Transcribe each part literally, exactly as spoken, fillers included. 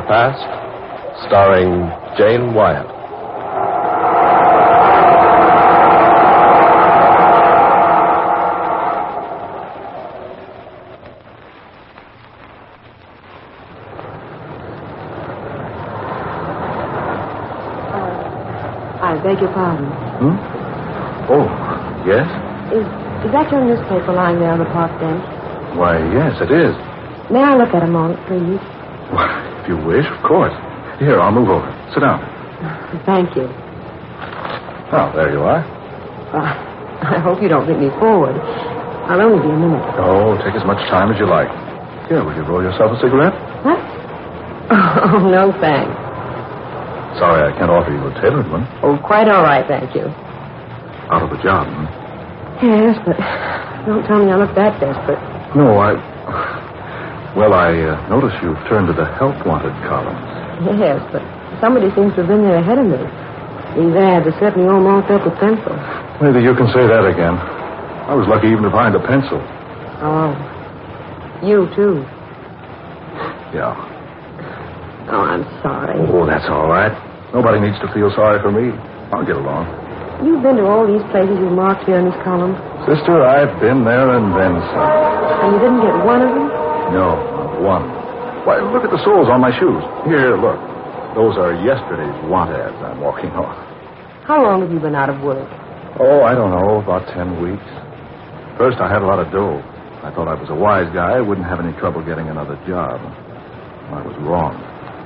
Past, starring Jane Wyatt. I beg your pardon. Hmm? Oh, yes? Is is that your newspaper lying there on the park bench? Why, yes, it is. May I look at a moment, please? Why, if you wish, of course. Here, I'll move over. Sit down. Thank you. Oh, there you are. Uh, I hope you don't bring me forward. I'll only be a minute. Oh, take as much time as you like. Here, will you roll yourself a cigarette? What? Oh, no, thanks. Sorry, I can't offer you a tailored one. Oh, quite all right, thank you. Out of a job, hmm? Yes, but don't tell me I look that desperate. No, I... Well, I uh, notice you've turned to the help wanted columns. Yes, but somebody seems to have been there ahead of me. These ads are certainly all marked up with pencil. Maybe you can say that again. I was lucky even to find a pencil. Oh. You, too. Yeah. Oh, I'm sorry. Oh, that's all right. Nobody needs to feel sorry for me. I'll get along. You've been to all these places you've marked here in this column. Sister, I've been there and then some. And you didn't get one of them? No, not one. Why, look at the soles on my shoes. Here, look. Those are yesterday's want ads I'm walking on. How long have you been out of work? Oh, I don't know, about ten weeks. First, I had a lot of dough. I thought I was a wise guy. I wouldn't have any trouble getting another job. I was wrong.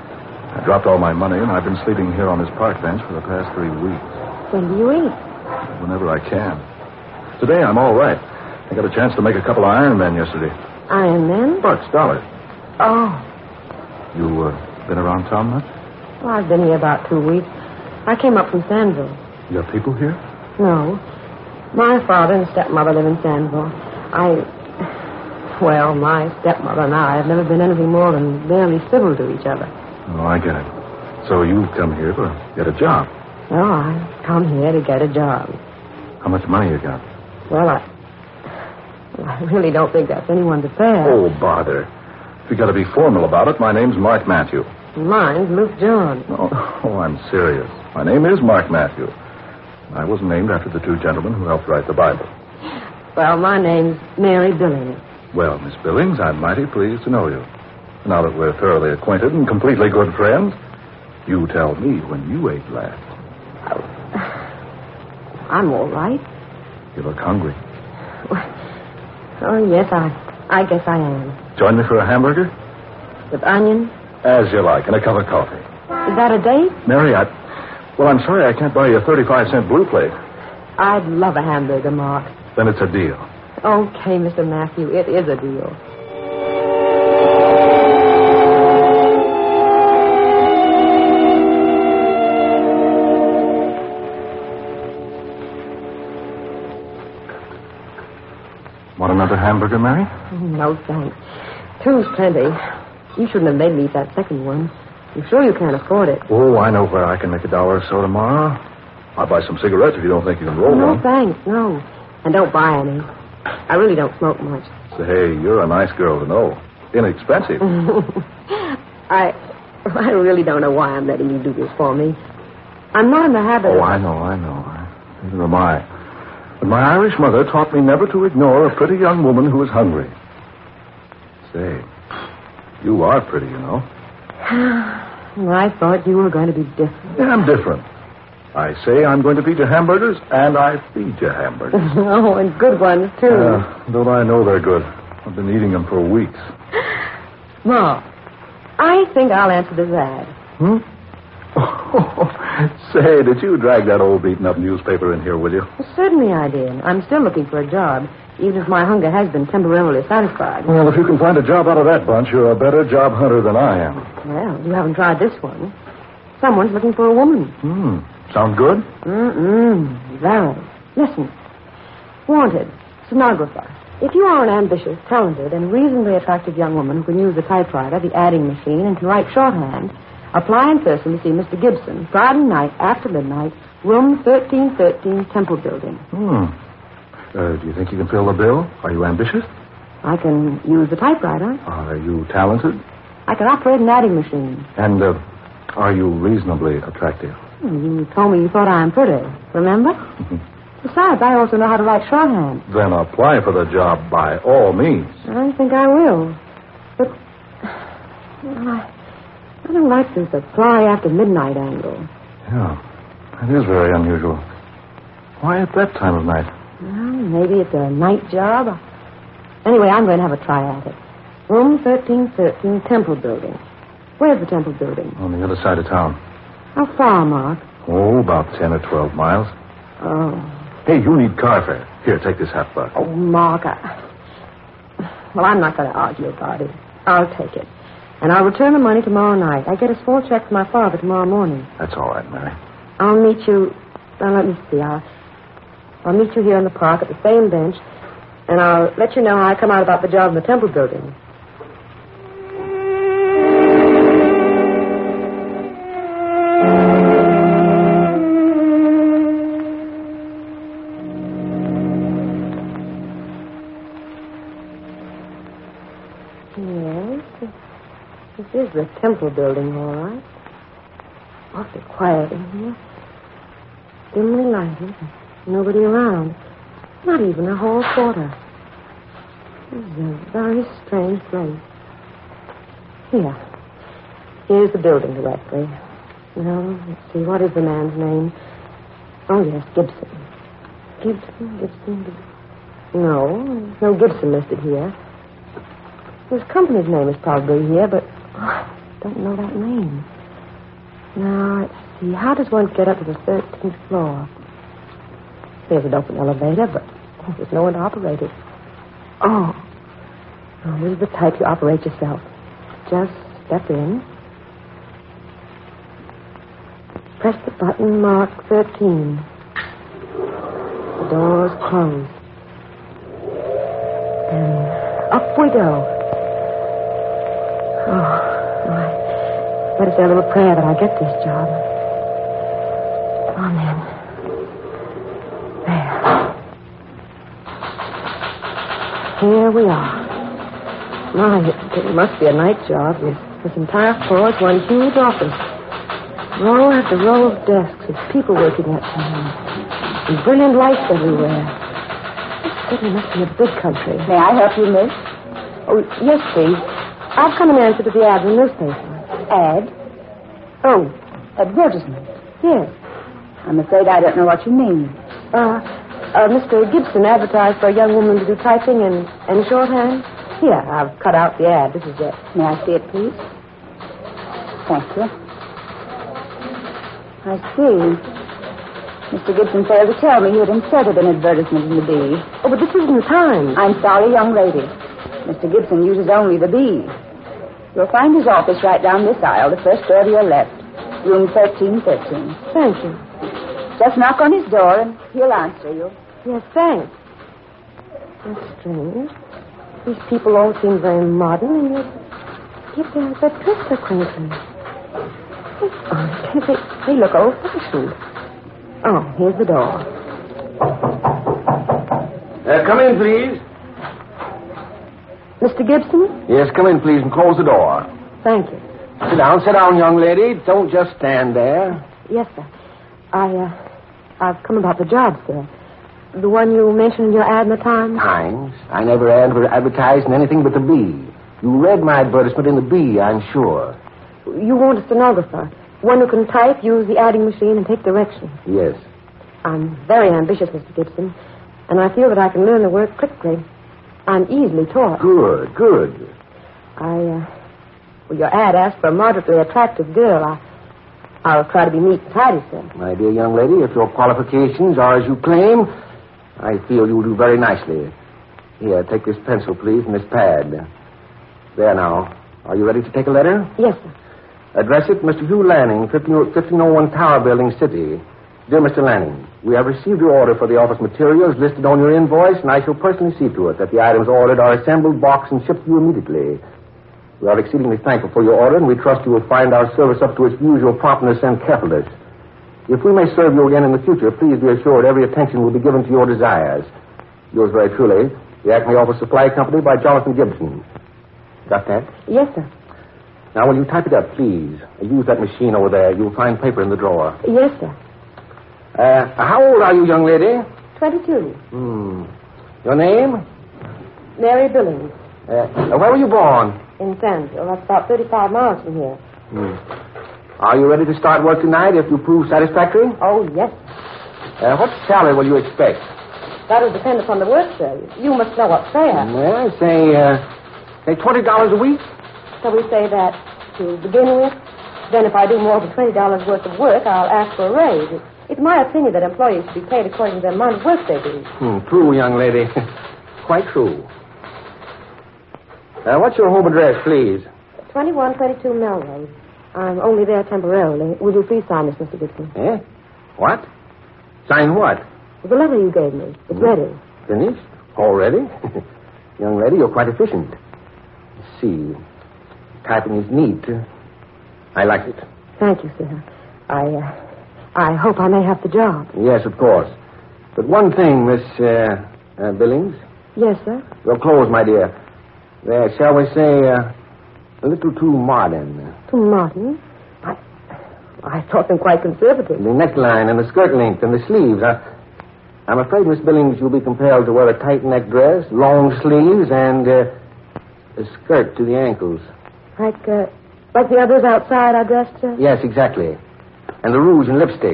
I dropped all my money, and I've been sleeping here on this park bench for the past three weeks. When do you eat? Whenever I can. Today, I'm all right. I got a chance to make a couple of Iron Men yesterday. Iron Men? Bucks, dollars. Oh. You uh, been around town much? Well, I've been here about two weeks. I came up from Sandville. You got people here? No. My father and stepmother live in Sandville. I... Well, my stepmother and I have never been anything more than barely civil to each other. Oh, I get it. So you've come here to get a job? No, I come here to get a job. How much money you got? Well, I... I really don't think that's anyone's affair. Oh, bother. If you got to be formal about it, my name's Mark Matthew. Mine's Luke John. Oh, oh, I'm serious. My name is Mark Matthew. I was named after the two gentlemen who helped write the Bible. Well, my name's Mary Billings. Well, Miss Billings, I'm mighty pleased to know you. Now that we're thoroughly acquainted and completely good friends, you tell me when you ate last. Oh, I'm all right. You look hungry. Oh, yes, I I guess I am. Join me for a hamburger? With onions? As you like, and a cup of coffee. Is that a date? Mary, I... Well, I'm sorry I can't buy you a thirty-five cent blue plate. I'd love a hamburger, Mark. Then it's a deal. Okay, Mister Matthew, it is a deal. Want another hamburger, Mary? No, thanks. Two's plenty. You shouldn't have made me eat that second one. I'm sure you can't afford it. Oh, I know where I can make a dollar or so tomorrow. I'll buy some cigarettes if you don't think you can roll no, one. No, thanks, no. And don't buy any. I really don't smoke much. Say, you're a nice girl to know. Inexpensive. I I really don't know why I'm letting you do this for me. I'm not in the habit Oh, of... I know, I know. Neither am I. But my Irish mother taught me never to ignore a pretty young woman who is hungry. Say, you are pretty, you know. I thought you were going to be different. Yeah, I'm different. I say I'm going to feed you hamburgers, and I feed you hamburgers. Oh, and good ones, too. Uh, don't I know they're good? I've been eating them for weeks. Ma, I think I'll answer this ad. Hmm? Oh, say, did you drag that old beaten-up newspaper in here, will you? Well, certainly I did. I'm still looking for a job, even if my hunger has been temporarily satisfied. Well, if you can find a job out of that bunch, you're a better job hunter than I am. Well, you haven't tried this one. Someone's looking for a woman. Hmm. Sound good? Mm-mm. Very. Listen. Wanted. Stenographer. If you are an ambitious, talented, and reasonably attractive young woman who can use the typewriter, the adding machine, and can write shorthand, apply in person to see Mister Gibson, Friday night after midnight, room thirteen thirteen, Temple Building. Hmm. Uh, do you think you can fill the bill? Are you ambitious? I can use the typewriter. Are you talented? I can operate an adding machine. And uh, are you reasonably attractive? You told me you thought I am pretty, remember? Besides, I also know how to write shorthand. Then apply for the job by all means. I think I will. But well, I, I don't like this apply after midnight angle. Yeah, it is very unusual. Why at that time of night? Well, maybe it's a night job. Anyway, I'm going to have a try at it. Room thirteen thirteen, Temple Building. Where's the Temple Building? On the other side of town. How far, Mark? Oh, about ten or twelve miles. Oh. Hey, you need car fare. Here, take this half buck. Oh, Mark, I... Well, I'm not going to argue about it. I'll take it. And I'll return the money tomorrow night. I get a small check from my father tomorrow morning. That's all right, Mary. I'll meet you... Now, let me see. I'll, I'll meet you here in the park at the same bench, and I'll let you know how I come out about the job in the Temple Building. This is the Temple Building, all right. Awfully quiet in here. Dimly lighted. Nobody around. Not even a hall porter. This is a very strange place. Here. Here's the building directly. Now, let's see. What is the man's name? Oh, yes, Gibson. Gibson, Gibson, Gibson. No, there's no Gibson listed here. His company's name is probably here, but oh, I don't know that name. Now, let's see. How does one get up to the thirteenth floor? There's an open elevator, but oh, there's no one to operate it. Oh. Oh, this is the type you operate yourself. Just step in. Press the button marked thirteen. The door's closed. And up we go. Oh, I better say a little prayer that I get this job. Amen. There. Here we are. My, it, it must be a night job. This, this entire floor is one huge office. Row after row of desks with people working at them. And brilliant lights everywhere. This certainly must be a big country. May I help you, miss? Oh, yes, please. I've come in answer to the ad in the newspaper. Ad? Oh, Advertisement? yes. I'm afraid I don't know what you mean. Uh, uh, Mister Gibson advertised for a young woman to do typing and, and shorthand. Here, I've cut out the ad. This is it. May I see it, please? Thank you. I see. Mister Gibson failed to tell me he had inserted an advertisement in the B. Oh, but this isn't the time. I'm sorry, young lady. Mister Gibson uses only the B. You'll find his office right down this aisle, the first door to your left. Room thirteen thirteen. Thank you. Just knock on his door and he'll answer you. Yes, thanks. That's strange. These people all seem very modern, and yet, yet their, their dress are quaintly. Oh, they, they look old-fashioned. Oh, here's the door. Uh, come in, please. Mister Gibson? Yes, come in, please, and close the door. Thank you. Sit down, sit down, young lady. Don't just stand there. Yes, sir. I, uh, I've come about the job, sir. The one you mentioned in your ad in the Times? Times? I never adver- advertised in anything but the B. You read my advertisement in the B, I'm sure. You want a stenographer, one who can type, use the adding machine, and take directions. Yes. I'm very ambitious, Mister Gibson, and I feel that I can learn the work quickly. I'm easily taught. Good, good. I, uh, well, your ad asked for a moderately attractive girl. I, I'll try to be neat and tidy, sir. My dear young lady, if your qualifications are as you claim, I feel you'll do very nicely. Here, take this pencil, please, and this pad. There now. Are you ready to take a letter? Yes, sir. Address it, Mister Hugh Lanning, fifteen oh one Tower Building, City. Dear Mister Lanning, we have received your order for the office materials listed on your invoice, and I shall personally see to it that the items ordered are assembled, boxed, and shipped to you immediately. We are exceedingly thankful for your order, and we trust you will find our service up to its usual promptness and carefulness. If we may serve you again in the future, please be assured every attention will be given to your desires. Yours very truly, the Acme Office Supply Company by Jonathan Gibson. Got that? Yes, sir. Now, will you type it up, please? Use that machine over there. You'll find paper in the drawer. Yes, sir. Uh, how old are you, young lady? Twenty-two. Hmm. Your name? Mary Billings. Uh, where were you born? In Sandville. That's about thirty-five miles from here. Hmm. Are you ready to start work tonight if you prove satisfactory? Oh, yes. Uh, what salary will you expect? That'll depend upon the work, sir. You must know what's fair. Well, say, uh, say twenty dollars a week. So we say that to begin with. Then if I do more than twenty dollars worth of work, I'll ask for a raise. It's my opinion that employees should be paid according to the amount of work they do. Hmm, true, young lady. Quite true. Uh, what's your home address, please? twenty-one twenty-two Melrose. I'm only there temporarily. Will you please sign this, Mister Gibson? Eh? What? Sign what? The letter you gave me. It's Hmm. ready. Finished? Already? Young lady, you're quite efficient. Let's see. Typing is neat. I like it. Thank you, sir. I, uh, I hope I may have the job. Yes, of course. But one thing, Miss uh, uh, Billings. Yes, sir. Your clothes, my dear. They're, shall we say, uh, a little too modern. To Martin? I, I thought them quite conservative. The neckline and the skirt length and the sleeves. I, I'm afraid, Miss Billings, you'll be compelled to wear a tight neck dress, long sleeves, and uh, a skirt to the ankles. Like, uh, like the others outside I dressed, sir? Yes, exactly. And the rouge and lipstick.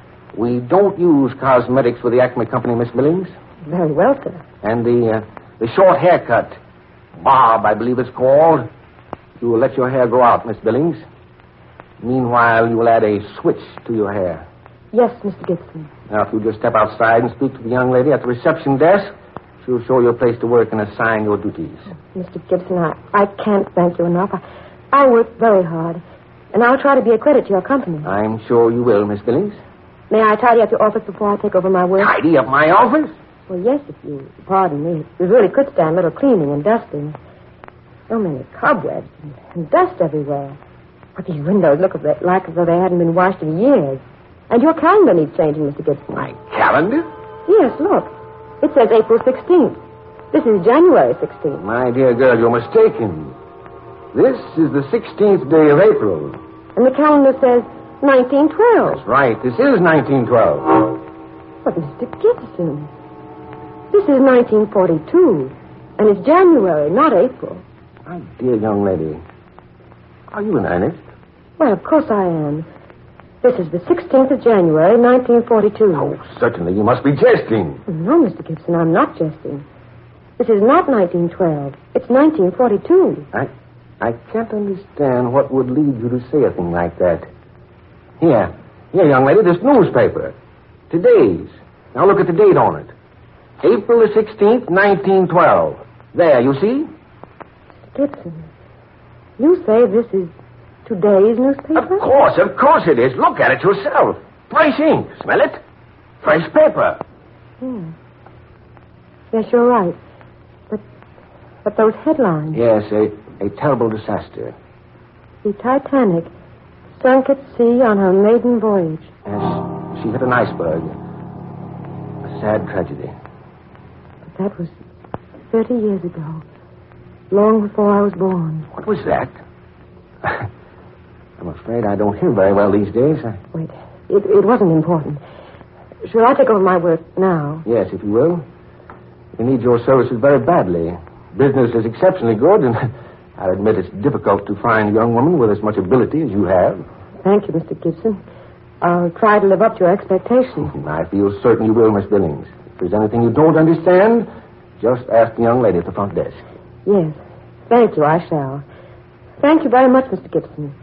We don't use cosmetics with the Acme Company, Miss Billings. Very well, sir. And the uh, the short haircut. Bob, I believe it's called. You will let your hair grow out, Miss Billings. Meanwhile, you will add a switch to your hair. Yes, Mister Gibson. Now, if you just step outside and speak to the young lady at the reception desk, she'll show you a place to work and assign your duties. Mister Gibson, I, I can't thank you enough. I, I work very hard, and I'll try to be a credit to your company. I'm sure you will, Miss Billings. May I tidy up your office before I take over my work? Tidy up my office? Well, yes, if you pardon me. We really could stand a little cleaning and dusting. So many cobwebs and, and dust everywhere. But these windows look a bit like as though they hadn't been washed in years. And your calendar needs changing, Mister Gibson. My calendar? Yes, look. It says April sixteenth. This is January sixteenth. My dear girl, you're mistaken. This is the sixteenth day of April. And the calendar says nineteen twelve. That's right. This is nineteen twelve. But, Mister Gibson, this is nineteen forty-two. And it's January, not April. My dear young lady, are you in earnest? Well, of course I am. This is the sixteenth of January, nineteen forty-two. Oh, certainly. You must be jesting. No, Mister Gibson, I'm not jesting. This is not nineteen twelve. It's nineteen forty-two. I I can't understand what would lead you to say a thing like that. Here. Here, young lady, this newspaper. Today's. Now look at the date on it. April the sixteenth, nineteen twelve. There, you see? Gibson, you say this is today's newspaper? Of course, of course it is. Look at it yourself. Fresh ink. Smell it? Fresh paper. Yeah. Yes, you're right. But but those headlines. Yes, a, a terrible disaster. The Titanic sunk at sea on her maiden voyage. Yes, she hit an iceberg. A sad tragedy. But that was thirty years ago. Long before I was born. What was that? I'm afraid I don't hear very well these days. I... Wait, it, it wasn't important. Shall I take over my work now? Yes, if you will. We need your services very badly. Business is exceptionally good, and I'll admit it's difficult to find a young woman with as much ability as you have. Thank you, Mister Gibson. I'll try to live up to your expectations. I feel certain you will, Miss Billings. If there's anything you don't understand, just ask the young lady at the front desk. Yes. Thank you, I shall. Thank you very much, Mister Gibson.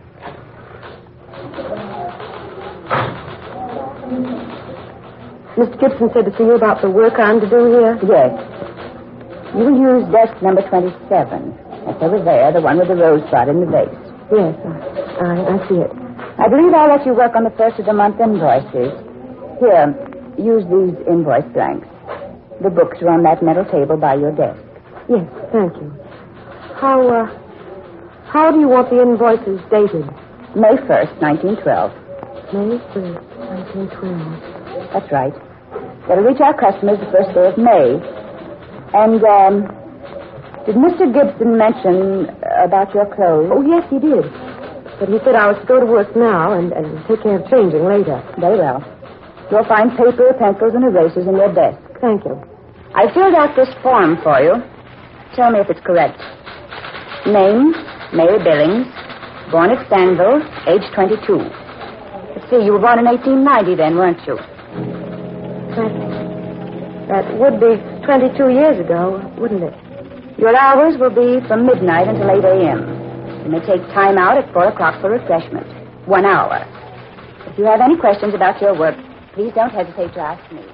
Mister Gibson said to see you about the work I'm to do here? Yes. You will use desk number twenty-seven. That's over there, the one with the rosebud in the vase. Yes, I, I, I see it. I believe I'll let you work on the first of the month invoices. Here, use these invoice blanks. The books are on that metal table by your desk. Yes, thank you. How, uh, how do you want the invoices dated? May first, nineteen twelve. May first, nineteen twelve. That's right. That'll reach our customers the first day of May. And, um, did Mister Gibson mention about your clothes? Oh, yes, he did. But he said I was to go to work now and, and take care of changing later. Very well. You'll find paper, pencils, and erasers in your desk. Thank you. I filled out this form for you. Tell me if it's correct. Name, Mary Billings. Born at Stanville, age twenty-two. Let's see, you were born in eighteen ninety then, weren't you? That, that would be twenty-two years ago, wouldn't it? Your hours will be from midnight until eight a.m. You may take time out at four o'clock for refreshment. One hour. If you have any questions about your work, please don't hesitate to ask me.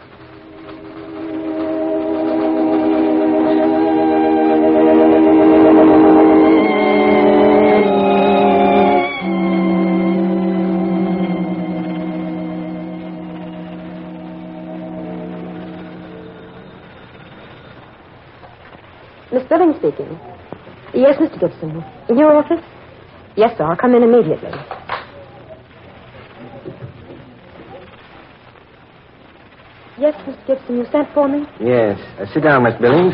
Miss Billings speaking. Yes, Mister Gibson. In your office? Yes, sir. I'll come in immediately. Yes, Mister Gibson, you sent for me? Yes. Uh, sit down, Miss Billings.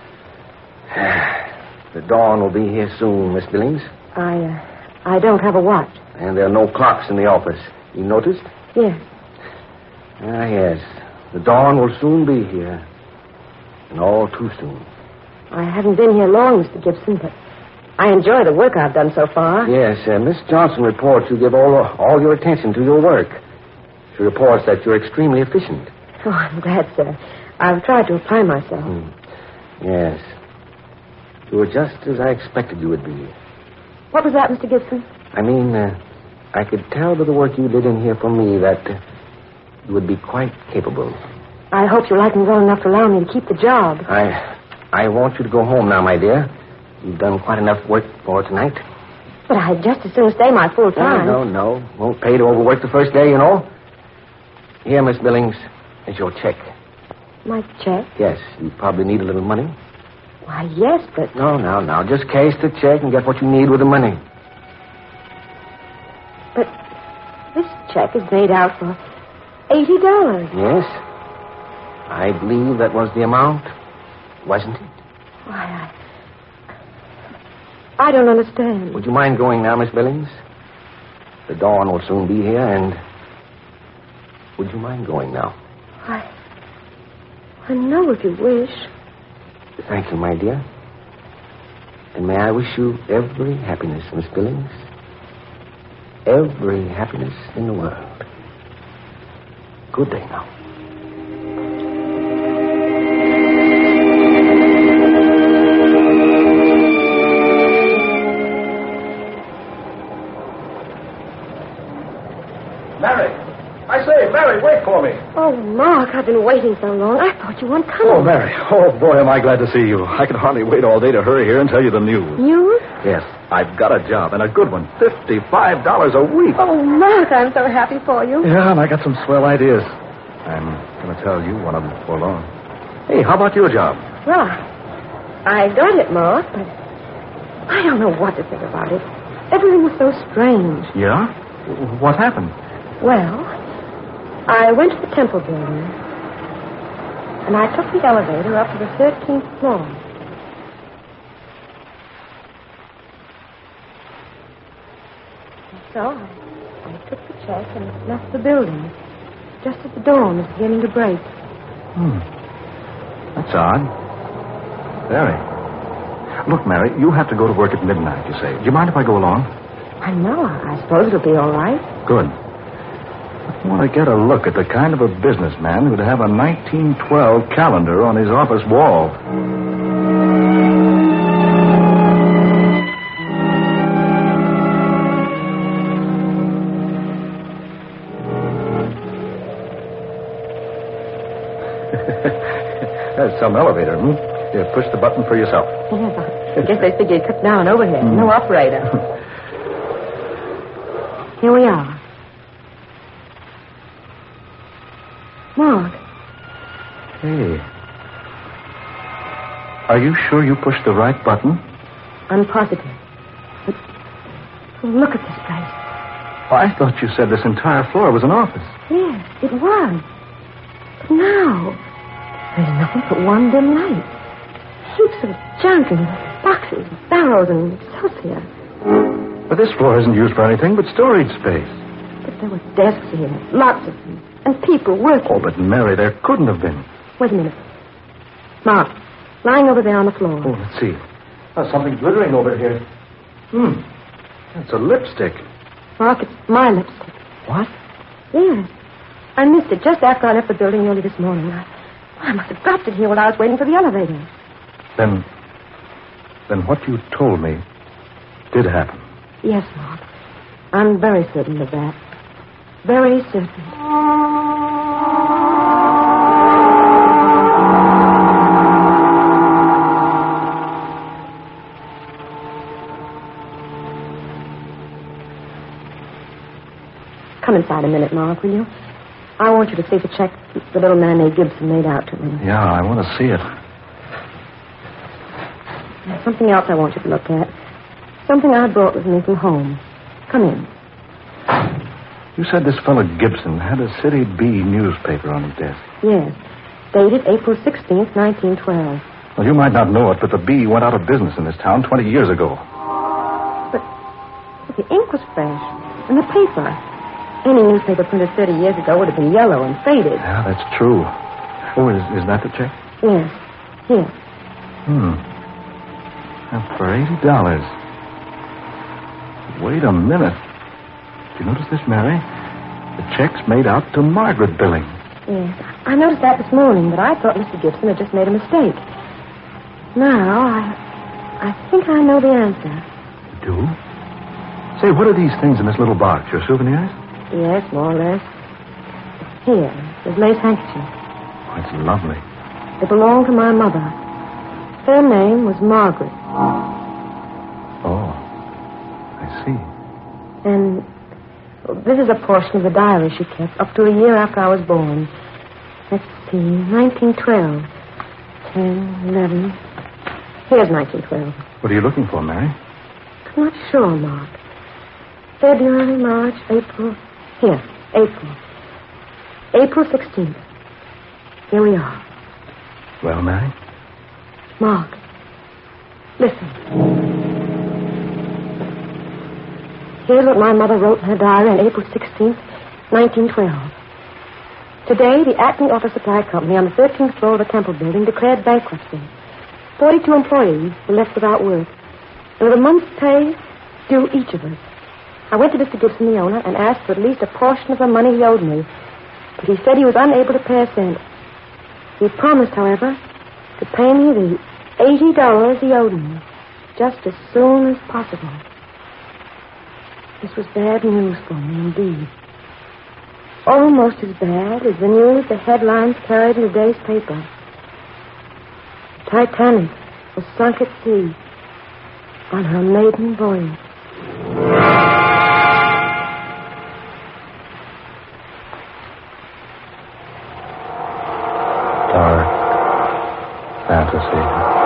The dawn will be here soon, Miss Billings. I, uh, I don't have a watch. And there are no clocks in the office. You noticed? Yes. Ah, yes. The dawn will soon be here. And all too soon. I haven't been here long, Mister Gibson, but I enjoy the work I've done so far. Yes, uh, Miss Johnson reports you give all, all your attention to your work. She reports that you're extremely efficient. Oh, I'm glad, sir. I've tried to apply myself. Hmm. Yes. You were just as I expected you would be. What was that, Mister Gibson? I mean, uh, I could tell by the work you did in here for me that uh, you would be quite capable. I hope you like me well enough to allow me to keep the job. I... I want you to go home now, my dear. You've done quite enough work for tonight. But I'd just as soon stay my full time. No, no, no. Won't pay to overwork the first day, you know. Here, Miss Billings, is your check. My check? Yes, you probably need a little money. Why, yes, but... No, no, no. Just cash the check and get what you need with the money. But this check is made out for eighty dollars. Yes. I believe that was the amount. Wasn't it? Why, I... I don't understand. Would you mind going now, Miss Billings? The dawn will soon be here, and... Would you mind going now? I... I know if you wish. Thank you, my dear. And may I wish you every happiness, Miss Billings. Every happiness in the world. Good day now. Mary! I say, Mary, wait for me. Oh, Mark, I've been waiting so long. I thought you weren't coming. Oh, Mary. Oh, boy, am I glad to see you. I can hardly wait all day to hurry here and tell you the news. News? Yes, I've got a job, and a good one. fifty-five dollars a week. Oh, Mark, I'm so happy for you. Yeah, and I got some swell ideas. I'm going to tell you one of them before long. Hey, how about your job? Well, I got it, Mark, but I don't know what to think about it. Everything was so strange. Yeah? What happened? Well, I went to the Temple building, and I took the elevator up to the thirteenth floor. And so I, I took the check and left the building, just as the dawn was beginning to break. Hmm. That's odd. Very. Look, Mary, you have to go to work at midnight, you say. Do you mind if I go along? I know. I suppose it'll be all right. Good. I want to get a look at the kind of a businessman who'd have a nineteen twelve calendar on his office wall. There's some elevator, hmm? Here, push the button for yourself. Yes, I guess they figure you cut down overhead. Mm. No operator. Here we are. Mark. Hey. Are you sure you pushed the right button? I'm positive. But look at this place. Well, I thought you said this entire floor was an office. Yes, it was. But now, there's nothing but one dim light. Heaps of junk and boxes, barrels, and celsius. But this floor isn't used for anything but storage space. But there were desks here, lots of them, and people working. Oh, but Mary, there couldn't have been. Wait a minute. Mark, lying over there on the floor. Oh, let's see. There's something glittering over here. Hmm. It's a lipstick. Mark, it's my lipstick. What? Yes. I missed it just after I left the building early this morning. I, I must have dropped it here while I was waiting for the elevator. Then, then what you told me did happen. Yes, Mark. I'm very certain of that. Very certain. Come inside a minute, Mark, will you? I want you to see the check the little man named Gibson made out to me. Yeah, I want to see it. There's something else I want you to look at. Something I brought with me from home. Come in. You said this fellow Gibson had a City B newspaper on his desk. Yes. Dated April sixteenth, nineteen twelve. Well, you might not know it, but the Bee went out of business in this town twenty years ago. But, but the ink was fresh. And the paper. Any newspaper printed thirty years ago would have been yellow and faded. Yeah, that's true. Oh, is, is that the check? Yes. Here. Hmm. And for eighty dollars. Wait a minute. Did you notice this, Mary? The check's made out to Margaret Billings. Yes. I noticed that this morning, but I thought Mister Gibson had just made a mistake. Now, I I think I know the answer. You do? Say, what are these things in this little box? Your souvenirs? Yes, more or less. Here, this lace handkerchief. Oh, it's lovely. It belonged to my mother. Her name was Margaret. Oh, I see. And this is a portion of the diary she kept up to a year after I was born. Let's see, nineteen twelve. ten, eleven. Here's nineteen twelve. What are you looking for, Mary? I'm not sure, Mark. February, March, April. Here, April. April sixteenth. Here we are. Well, Mary? Mark, listen. Here's what my mother wrote in her diary on April sixteenth, nineteen twelve. Today, the Acme Office Supply Company on the thirteenth floor of the Temple Building declared bankruptcy. Forty-two employees were left without work. And with a month's pay due each of us. I went to Mister Gibson, the owner, and asked for at least a portion of the money he owed me. But he said he was unable to pay a cent. He promised, however, to pay me the eighty dollars he owed me just as soon as possible. This was bad news for me, indeed. Almost as bad as the news the headlines carried in today's paper. The Titanic was sunk at sea on her maiden voyage. Dark fantasy.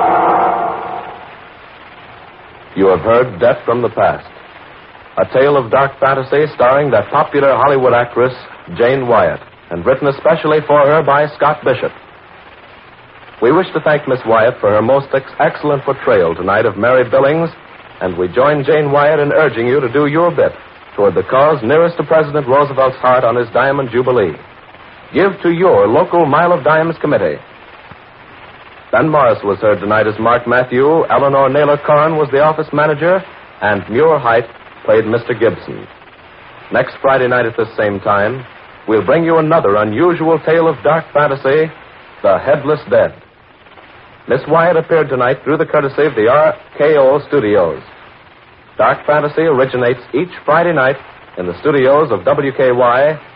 You have heard Death from the Past, a tale of dark fantasy starring that popular Hollywood actress, Jane Wyatt, and written especially for her by Scott Bishop. We wish to thank Miss Wyatt for her most ex- excellent portrayal tonight of Mary Billings, and we join Jane Wyatt in urging you to do your bit toward the cause nearest to President Roosevelt's heart on his Diamond Jubilee. Give to your local Mile of Diamonds committee. Ben Morris was heard tonight as Mark Matthew, Eleanor Naylor Corrin was the office manager, and Muir Height played Mister Gibson. Next Friday night at this same time, we'll bring you another unusual tale of dark fantasy, The Headless Dead. Miss Wyatt appeared tonight through the courtesy of the R K O studios. Dark fantasy originates each Friday night in the studios of W K Y